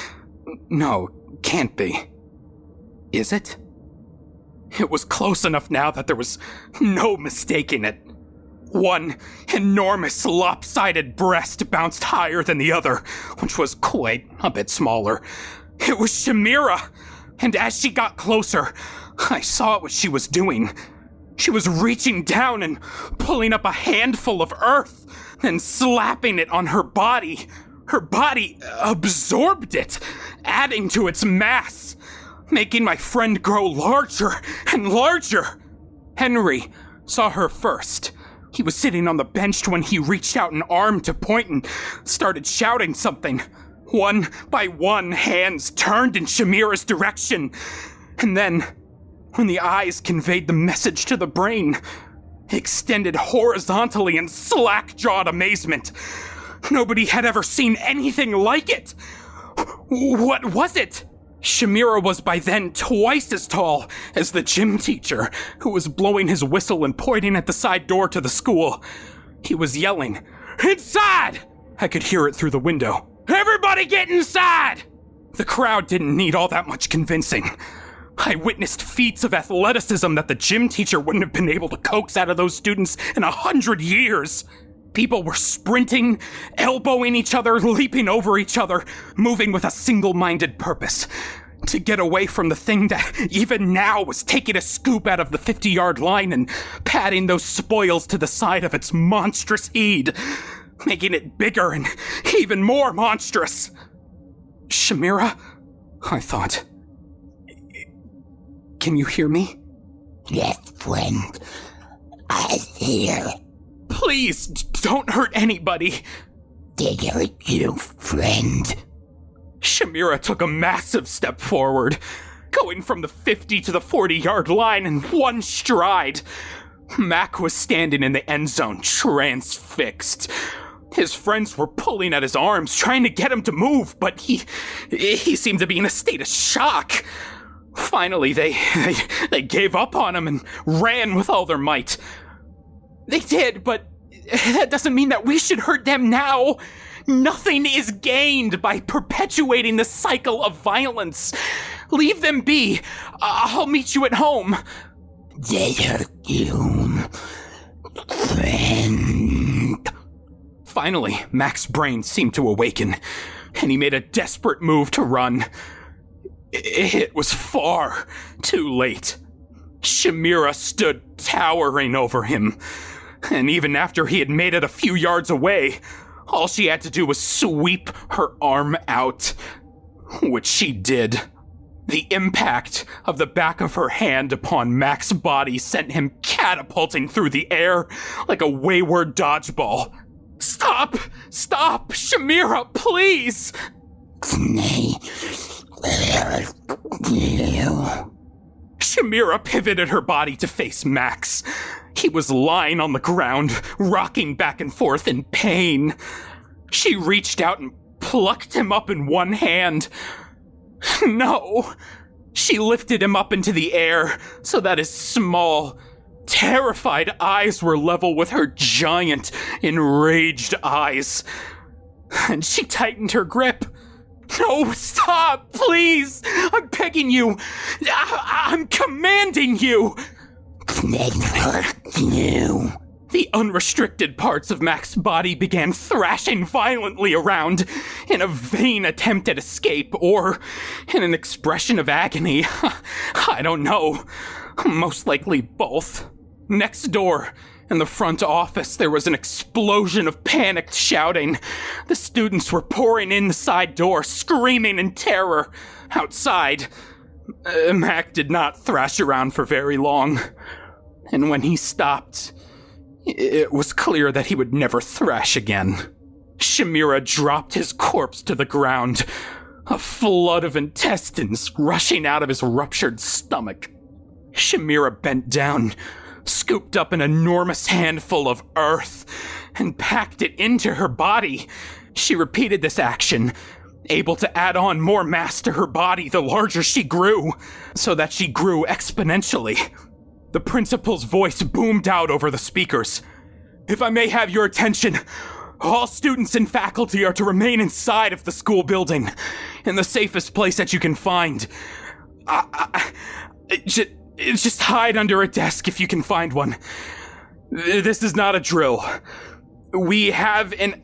can't be. Is it? It was close enough now that there was no mistaking it. One enormous lopsided breast bounced higher than the other, which was quite a bit smaller. It was Shamira, and as she got closer, I saw what she was doing. She was reaching down and pulling up a handful of earth, and slapping it on her body. Her body absorbed it, adding to its mass, making my friend grow larger and larger. Henry saw her first. He was sitting on the bench when he reached out an arm to point and started shouting something. One by one, hands turned in Shamira's direction. And then, when the eyes conveyed the message to the brain, extended horizontally in slack-jawed amazement. Nobody had ever seen anything like it. What was it? Shamira was by then twice as tall as the gym teacher, who was blowing his whistle and pointing at the side door to the school. He was yelling, "Inside!" I could hear it through the window. "Everybody get inside!" The crowd didn't need all that much convincing. I witnessed feats of athleticism that the gym teacher wouldn't have been able to coax out of those students in 100 years. People were sprinting, elbowing each other, leaping over each other, moving with a single-minded purpose. To get away from the thing that even now was taking a scoop out of the 50-yard line and patting those spoils to the side of its monstrous head, making it bigger and even more monstrous. Shamira, I thought. Can you hear me? Yes, friend. I hear. Please, don't hurt anybody. They hurt you, friend. Shamira took a massive step forward, going from the 50 to the 40-yard line in one stride. Mac was standing in the end zone, transfixed. His friends were pulling at his arms, trying to get him to move, but he seemed to be in a state of shock. Finally, they gave up on him and ran with all their might. They did, but that doesn't mean that we should hurt them now. Nothing is gained by perpetuating the cycle of violence. Leave them be. I'll meet you at home. They hurt you, friend. Finally, Mac's brain seemed to awaken, and he made a desperate move to run. It was far too late. Shamira stood towering over him, and even after he had made it a few yards away, all she had to do was sweep her arm out, which she did. The impact of the back of her hand upon Mac's body sent him catapulting through the air like a wayward dodgeball. Stop! Stop! Shamira, please! Shamira pivoted her body to face Max. He was lying on the ground, rocking back and forth in pain. She reached out and plucked him up in one hand. No! She lifted him up into the air so that his small, terrified eyes were level with her giant, enraged eyes. And she tightened her grip. No, stop, please! I'm begging you! I'm commanding you! They hurt you. The unrestricted parts of Mac's body began thrashing violently around in a vain attempt at escape, or in an expression of agony. I don't know. Most likely both. Next door, in the front office, there was an explosion of panicked shouting. The students were pouring in the side door, screaming in terror. Outside, Mac did not thrash around for very long. And when he stopped, it was clear that he would never thrash again. Shamira dropped his corpse to the ground, a flood of intestines rushing out of his ruptured stomach. Shamira bent down, scooped up an enormous handful of earth, and packed it into her body. She repeated this action, able to add on more mass to her body the larger she grew, so that she grew exponentially. The principal's voice boomed out over the speakers. "If I may have your attention, all students and faculty are to remain inside of the school building, in the safest place that you can find. Just hide under a desk if you can find one. This is not a drill. We are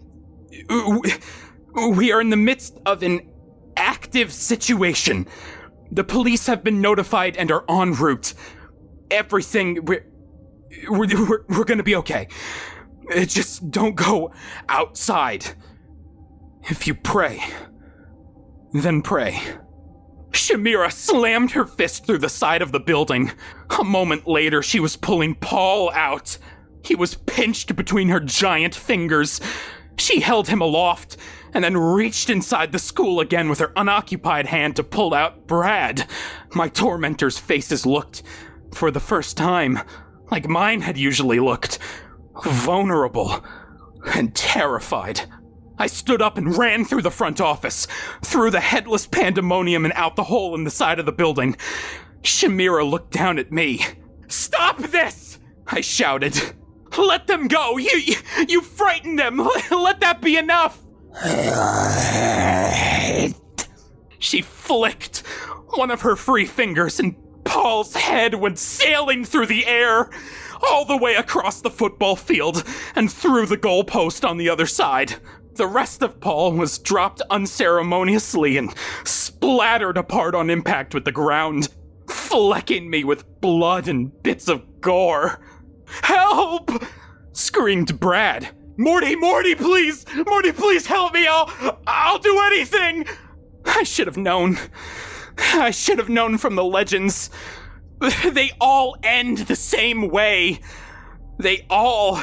in the midst of an active situation. The police have been notified and are en route. Everything, we're gonna be okay. Just don't go outside. If you pray, then pray." Shamira slammed her fist through the side of the building. A moment later, she was pulling Paul out. He was pinched between her giant fingers. She held him aloft, and then reached inside the school again with her unoccupied hand to pull out Brad. My tormentors' faces looked, for the first time, like mine had usually looked, vulnerable and terrified. I stood up and ran through the front office, through the headless pandemonium and out the hole in the side of the building. Shamira looked down at me. "Stop this!" I shouted. "Let them go! You frightened them! Let that be enough!" She flicked one of her free fingers and Paul's head went sailing through the air, all the way across the football field and through the goalpost on the other side. The rest of Paul was dropped unceremoniously and splattered apart on impact with the ground, flecking me with blood and bits of gore. "Help!" screamed Brad. Morty, please! Morty, please help me! I'll do anything!" I should have known. I should have known from the legends. They all end the same way. They all...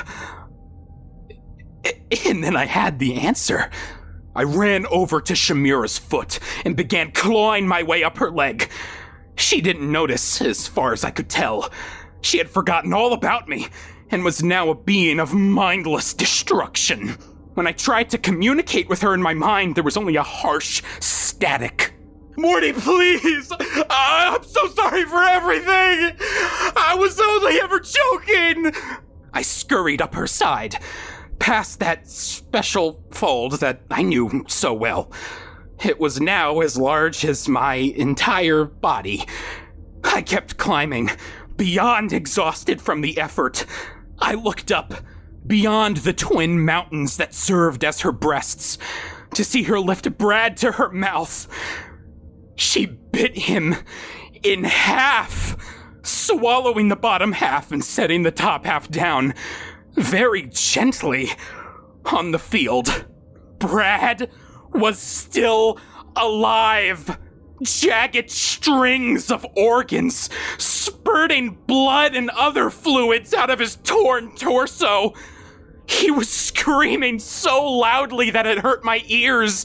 And then I had the answer. I ran over to Shamira's foot and began clawing my way up her leg. She didn't notice, as far as I could tell. She had forgotten all about me and was now a being of mindless destruction. When I tried to communicate with her in my mind, there was only a harsh static. "Morty, please! I'm so sorry for everything! I was only ever joking!" I scurried up her side, past that special fold that I knew so well. It was now as large as my entire body. I kept climbing, beyond exhausted from the effort. I looked up, beyond the twin mountains that served as her breasts, to see her lift Brad to her mouth. She bit him in half, swallowing the bottom half and setting the top half down, very gently, on the field. Brad was still alive. Jagged strings of organs, spurting blood and other fluids out of his torn torso. He was screaming so loudly that it hurt my ears.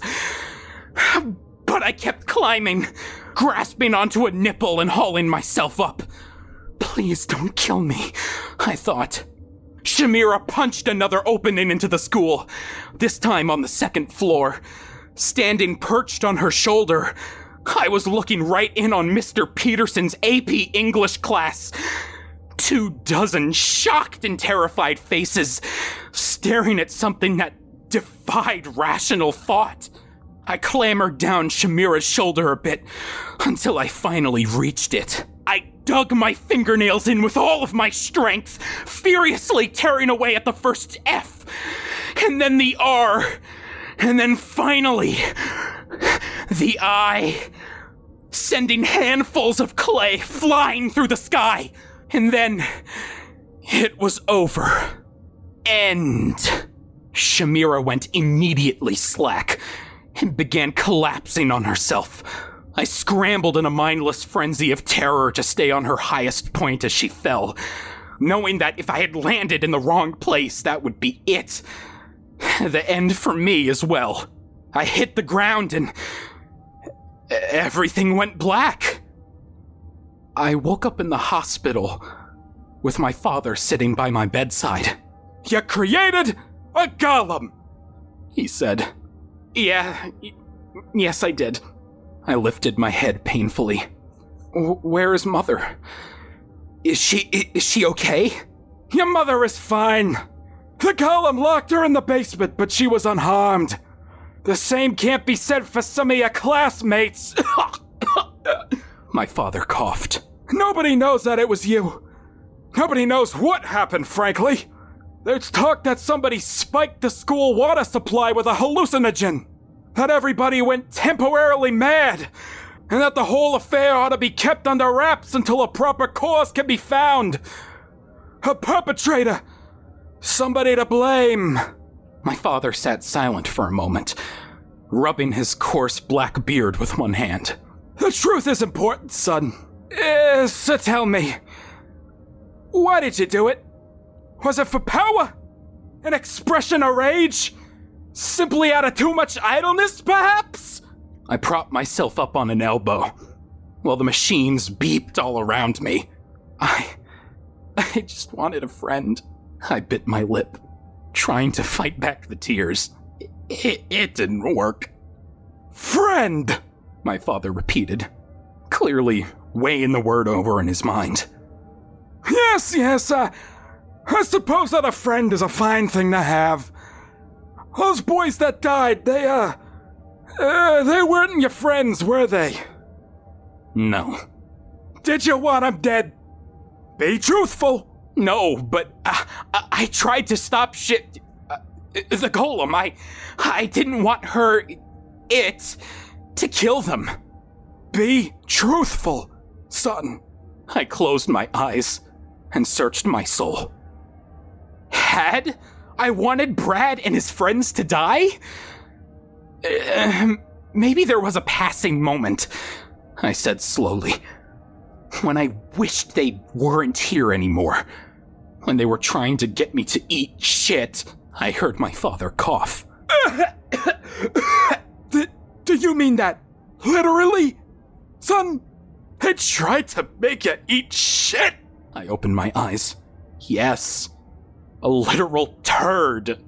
But I kept climbing, grasping onto a nipple and hauling myself up. Please don't kill me, I thought. Shamira punched another opening into the school, this time on the second floor. Standing perched on her shoulder, I was looking right in on Mr. Peterson's AP English class. 24 shocked and terrified faces, staring at something that defied rational thought. I clambered down Shamira's shoulder a bit, until I finally reached it. I dug my fingernails in with all of my strength, furiously tearing away at the first F, and then the R, and then finally, the I, sending handfuls of clay flying through the sky. And then, it was over. End. Shamira went immediately slack and began collapsing on herself. I scrambled in a mindless frenzy of terror to stay on her highest point as she fell, knowing that if I had landed in the wrong place, that would be it. The end for me as well. I hit the ground and everything went black. I woke up in the hospital with my father sitting by my bedside. "You created a golem," he said. Yeah, Yes, I did. I lifted my head painfully. Where is Mother? Is she okay? Your mother is fine. The golem locked her in the basement, but she was unharmed. The same can't be said for some of your classmates. My father coughed. Nobody knows that it was you. Nobody knows what happened, frankly. There's talk that somebody spiked the school water supply with a hallucinogen. That everybody went temporarily mad. And that the whole affair ought to be kept under wraps until a proper cause can be found. A perpetrator. Somebody to blame. My father sat silent for a moment, rubbing his coarse black beard with one hand. The truth is important, son. So tell me, why did you do it? Was it for power? An expression of rage? Simply out of too much idleness, perhaps? I propped myself up on an elbow, while the machines beeped all around me. I just wanted a friend. I bit my lip, trying to fight back the tears. It didn't work. Friend, my father repeated, clearly weighing the word over in his mind. Yes, I suppose that a friend is a fine thing to have. Those boys that died, they weren't your friends, were they? No. Did you want them dead? Be truthful. No, but I tried to stop shit. The golem, I didn't want it to kill them. Be truthful, son. I closed my eyes and searched my soul. Had I wanted Brad and his friends to die? Maybe there was a passing moment, I said slowly, when I wished they weren't here anymore. When they were trying to get me to eat shit, I heard my father cough. Do you mean that literally? Son, they tried to make you eat shit? I opened my eyes. Yes, a literal turd.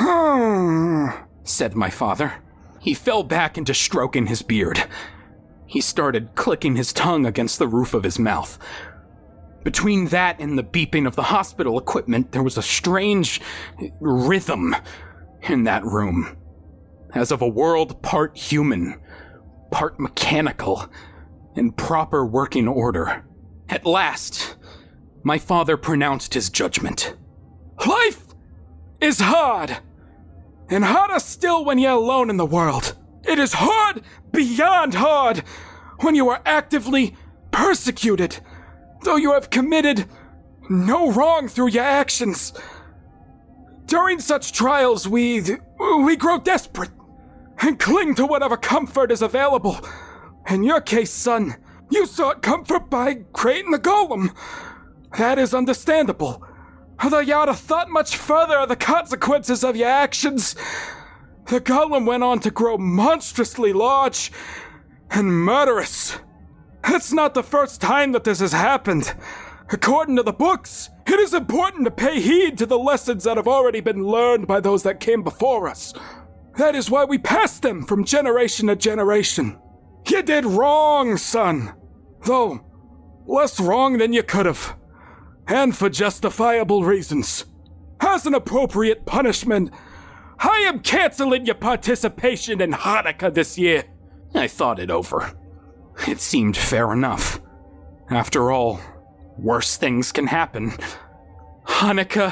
Said my father. He fell back into stroking his beard. He started clicking his tongue against the roof of his mouth. Between that and the beeping of the hospital equipment, there was a strange rhythm in that room, as of a world part human, part mechanical, in proper working order. At last, my father pronounced his judgment. Life is hard, and harder still when you're alone in the world. It is hard beyond hard when you are actively persecuted, though you have committed no wrong through your actions. During such trials, we grow desperate and cling to whatever comfort is available. In your case, son, you sought comfort by creating the golem. That is understandable. Although you ought to thought much further of the consequences of your actions. The golem went on to grow monstrously large and murderous. It's not the first time that this has happened. According to the books, it is important to pay heed to the lessons that have already been learned by those that came before us. That is why we pass them from generation to generation. You did wrong, son. Though, less wrong than you could have. And for justifiable reasons. As an appropriate punishment, I am canceling your participation in Hanukkah this year. I thought it over. It seemed fair enough. After all, worse things can happen. Hanukkah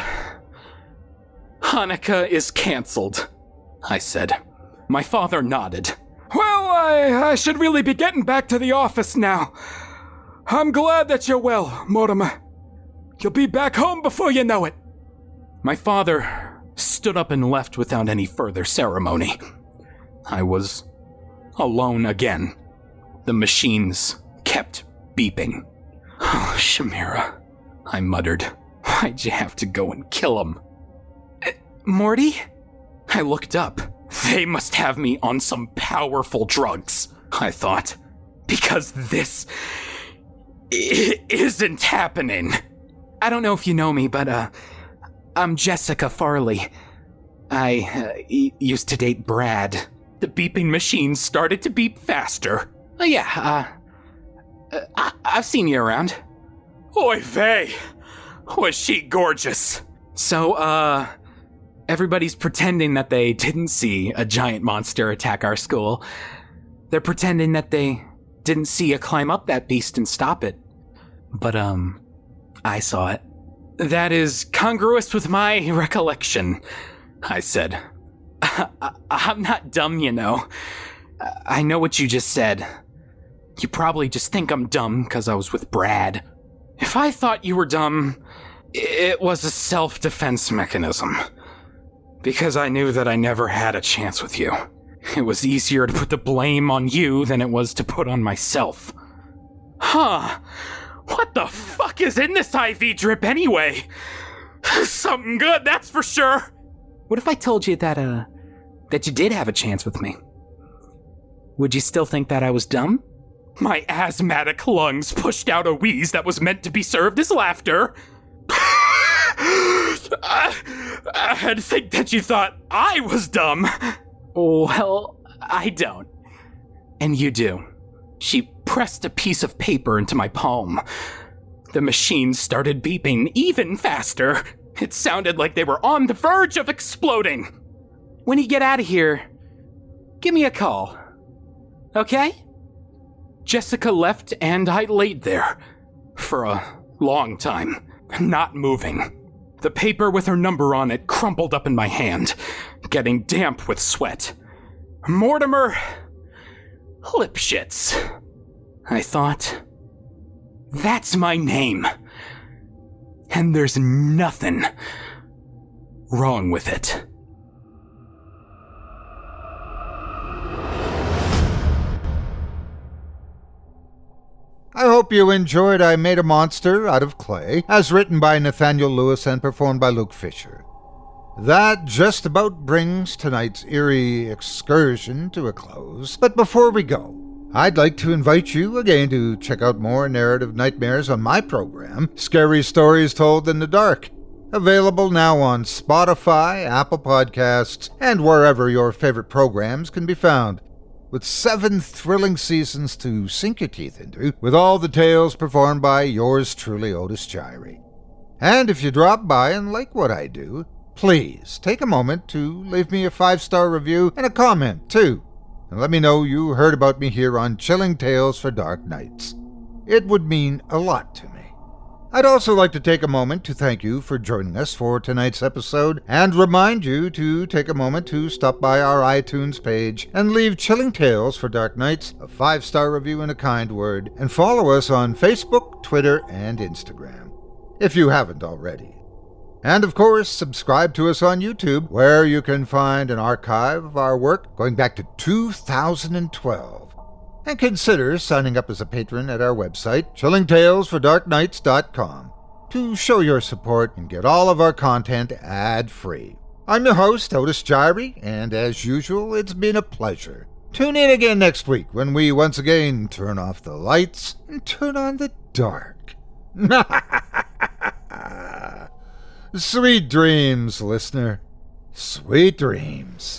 is canceled, I said. My father nodded. Well, I should really be getting back to the office now. I'm glad that you're well, Mortimer. You'll be back home before you know it. My father stood up and left without any further ceremony. I was alone again. The machines kept beeping. Oh, Shamira, I muttered. Why'd you have to go and kill him? Morty? I looked up. They must have me on some powerful drugs, I thought. Because this isn't happening. I don't know if you know me, but I'm Jessica Farley. I used to date Brad. the beeping machine started to beep faster. I've seen you around. Oy vey, was she gorgeous. So, everybody's pretending that they didn't see a giant monster attack our school. They're pretending that they didn't see you climb up that beast and stop it. But, I saw it. That is congruous with my recollection, I said. I'm not dumb, you know. I know what you just said. You probably just think I'm dumb because I was with Brad. If I thought you were dumb, it was a self-defense mechanism. Because I knew that I never had a chance with you. It was easier to put the blame on you than it was to put on myself. Huh. What the fuck is in this IV drip anyway? Something good, that's for sure. What if I told you that you did have a chance with me? Would you still think that I was dumb? My asthmatic lungs pushed out a wheeze that was meant to be served as laughter. I'd think that you thought I was dumb. Well, I don't. And you do. She pressed a piece of paper into my palm. The machine started beeping even faster. It sounded like they were on the verge of exploding. When you get out of here, give me a call. Okay? Jessica left and I laid there for a long time, not moving. The paper with her number on it crumpled up in my hand, getting damp with sweat. Mortimer Lipschitz. I thought, that's my name. And there's nothing wrong with it. I hope you enjoyed I Made a Monster Out of Clay, as written by Nathaniel Lewis and performed by Luke Fisher. That just about brings tonight's eerie excursion to a close. But before we go, I'd like to invite you again to check out more narrative nightmares on my program, Scary Stories Told in the Dark. Available now on Spotify, Apple Podcasts, and wherever your favorite programs can be found. With 7 thrilling seasons to sink your teeth into, with all the tales performed by yours truly, Otis Jiry. And if you drop by and like what I do, please take a moment to leave me a 5-star review and a comment, too. And let me know you heard about me here on Chilling Tales for Dark Nights. It would mean a lot to me. I'd also like to take a moment to thank you for joining us for tonight's episode and remind you to take a moment to stop by our iTunes page and leave Chilling Tales for Dark Nights a 5-star review and a kind word, and follow us on Facebook, Twitter, and Instagram, if you haven't already. And of course, subscribe to us on YouTube, where you can find an archive of our work going back to 2012. And consider signing up as a patron at our website, chillingtalesfordarknights.com, to show your support and get all of our content ad-free. I'm your host, Otis Jiry, and as usual, it's been a pleasure. Tune in again next week when we once again turn off the lights and turn on the dark. Sweet dreams, listener. Sweet dreams.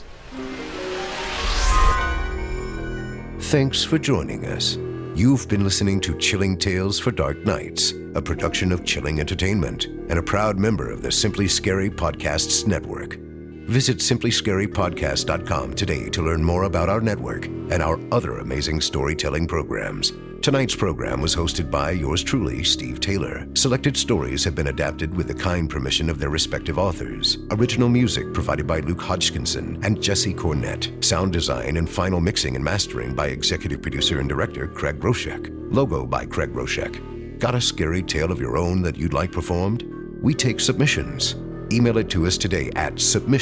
Thanks for joining us. You've been listening to Chilling Tales for Dark Nights, a production of Chilling Entertainment and a proud member of the Simply Scary Podcasts Network. Visit simplyscarypodcast.com today to learn more about our network and our other amazing storytelling programs. Tonight's program was hosted by yours truly, Steve Taylor. Selected stories have been adapted with the kind permission of their respective authors. Original music provided by Luke Hodgkinson and Jesse Cornett. Sound design and final mixing and mastering by executive producer and director Craig Groshek. Logo by Craig Groshek. Got a scary tale of your own that you'd like performed? We take submissions. Email it to us today at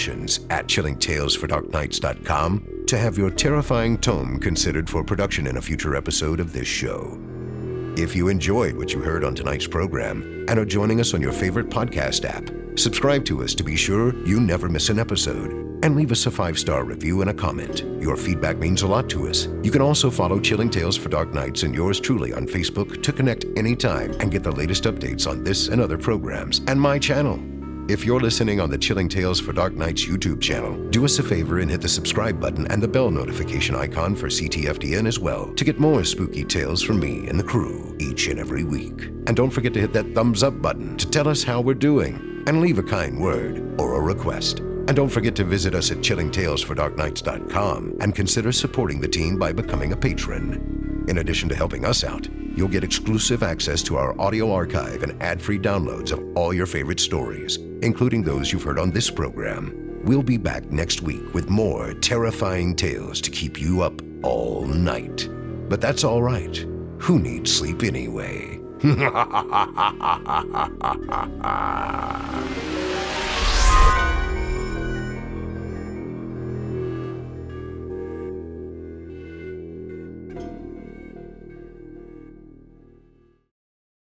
submissions@chillingtalesfordarknights.com to have your terrifying tome considered for production in a future episode of this show. If you enjoyed what you heard on tonight's program and are joining us on your favorite podcast app, subscribe to us to be sure you never miss an episode, and leave us a 5-star review and a comment. Your feedback means a lot to us. You can also follow Chilling Tales for Dark Nights and yours truly on Facebook to connect anytime and get the latest updates on this and other programs and my channel. If you're listening on the Chilling Tales for Dark Nights YouTube channel, do us a favor and hit the subscribe button and the bell notification icon for CTFDN as well to get more spooky tales from me and the crew each and every week. And don't forget to hit that thumbs up button to tell us how we're doing and leave a kind word or a request. And don't forget to visit us at chillingtalesfordarknights.com and consider supporting the team by becoming a patron. In addition to helping us out, you'll get exclusive access to our audio archive and ad-free downloads of all your favorite stories, including those you've heard on this program. We'll be back next week with more terrifying tales to keep you up all night. But that's all right. Who needs sleep anyway?